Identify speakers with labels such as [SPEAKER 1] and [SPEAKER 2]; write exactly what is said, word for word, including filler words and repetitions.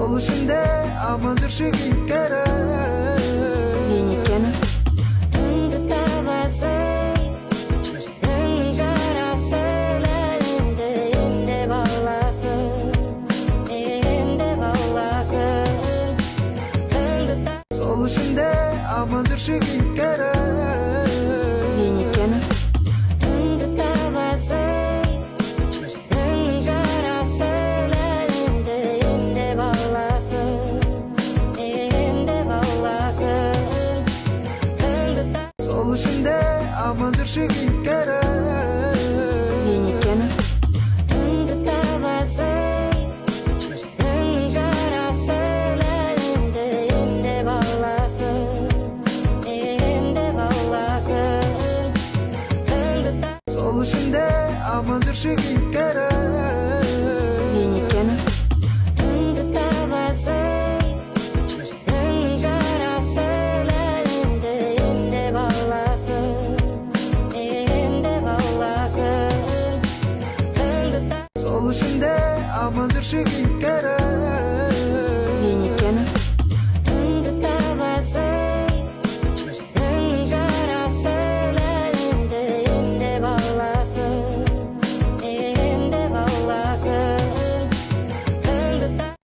[SPEAKER 1] Sol üstünde aman жүрші кері
[SPEAKER 2] Зейнеткені
[SPEAKER 3] Үнді табасың, үннің жарасын, әлемді емдеп аласың, емдеп аласың. Үнді табасың,
[SPEAKER 1] Sol üstünde aman жүрші кері
[SPEAKER 2] Зейнеткені
[SPEAKER 3] үнді табасың, үннің жарасын, әлемді емдеп аласың, емдеп аласың. Үнді табасың,
[SPEAKER 1] Sol üstünde aman жүрші кері
[SPEAKER 2] Зейнеткені
[SPEAKER 3] үнді табасың, үннің жарасын, әлемді емдеп аласың, емдеп аласың. Үнді табасың,
[SPEAKER 1] Sol üstünde aman жүрші кері
[SPEAKER 2] Зейнеткені
[SPEAKER 3] үнді табасың, үннің жарасын, әлемді емдеп аласың, емдеп аласың. Үнді табасың,
[SPEAKER 1] Sol üstünde aman жүрші кері